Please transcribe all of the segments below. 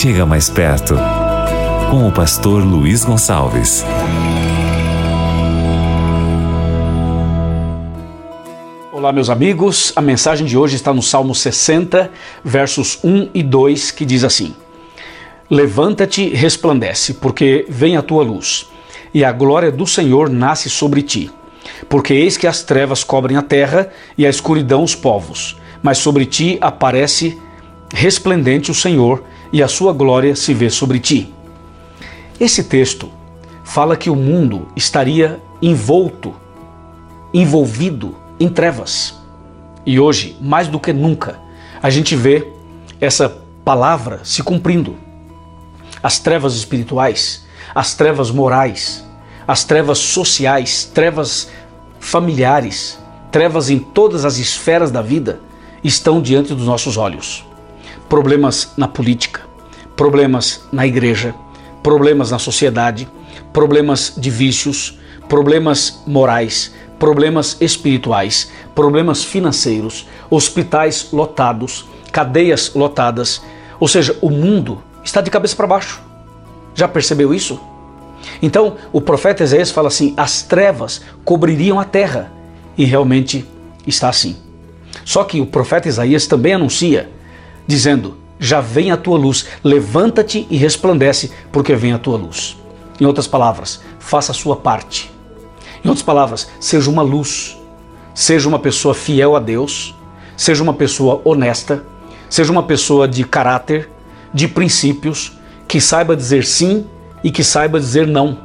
Chega mais perto, com o pastor Luiz Gonçalves. Olá, meus amigos, a mensagem de hoje está no Salmo 60, versos 1 e 2, que diz assim: Levanta-te, resplandece, porque vem a tua luz, e a glória do Senhor nasce sobre ti. Porque eis que as trevas cobrem a terra e a escuridão os povos, mas sobre ti aparece resplendente o Senhor, e a sua glória se vê sobre ti. Esse texto fala que o mundo estaria envolvido em trevas. E hoje, mais do que nunca, a gente vê essa palavra se cumprindo. As trevas espirituais, as trevas morais, as trevas sociais, trevas familiares, trevas em todas as esferas da vida estão diante dos nossos olhos. Problemas na política, problemas na igreja, problemas na sociedade, problemas de vícios, problemas morais, problemas espirituais, problemas financeiros, hospitais lotados, cadeias lotadas. Ou seja, o mundo está de cabeça para baixo. Já percebeu isso? Então, o profeta Isaías fala assim: as trevas cobririam a terra. E realmente está assim. Só que o profeta Isaías também anuncia, dizendo: já vem a tua luz, levanta-te e resplandece, porque vem a tua luz. Em outras palavras, faça a sua parte. Em outras palavras, seja uma luz, seja uma pessoa fiel a Deus, seja uma pessoa honesta, seja uma pessoa de caráter, de princípios, que saiba dizer sim e que saiba dizer não.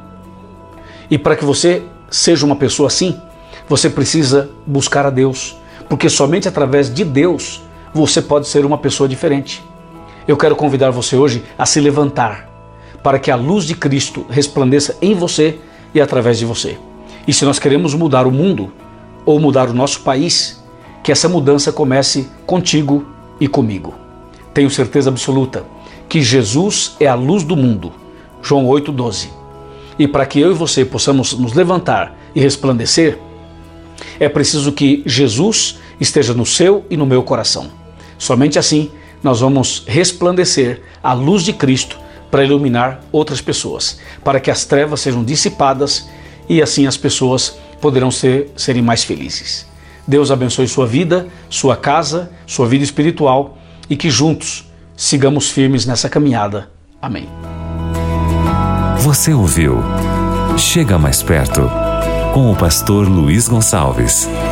E para que você seja uma pessoa assim, você precisa buscar a Deus, porque somente através de Deus você pode ser uma pessoa diferente. Eu quero convidar você hoje a se levantar, para que a luz de Cristo resplandeça em você e através de você. E se nós queremos mudar o mundo, ou mudar o nosso país, que essa mudança comece contigo e comigo. Tenho certeza absoluta que Jesus é a luz do mundo. João 8,12. E para que eu e você possamos nos levantar e resplandecer, é preciso que Jesus esteja no seu e no meu coração. Somente assim nós vamos resplandecer a luz de Cristo para iluminar outras pessoas, para que as trevas sejam dissipadas e assim as pessoas poderão serem mais felizes. Deus abençoe sua vida, sua casa, sua vida espiritual e que juntos sigamos firmes nessa caminhada. Amém. Você ouviu Chega Mais Perto, com o pastor Luiz Gonçalves.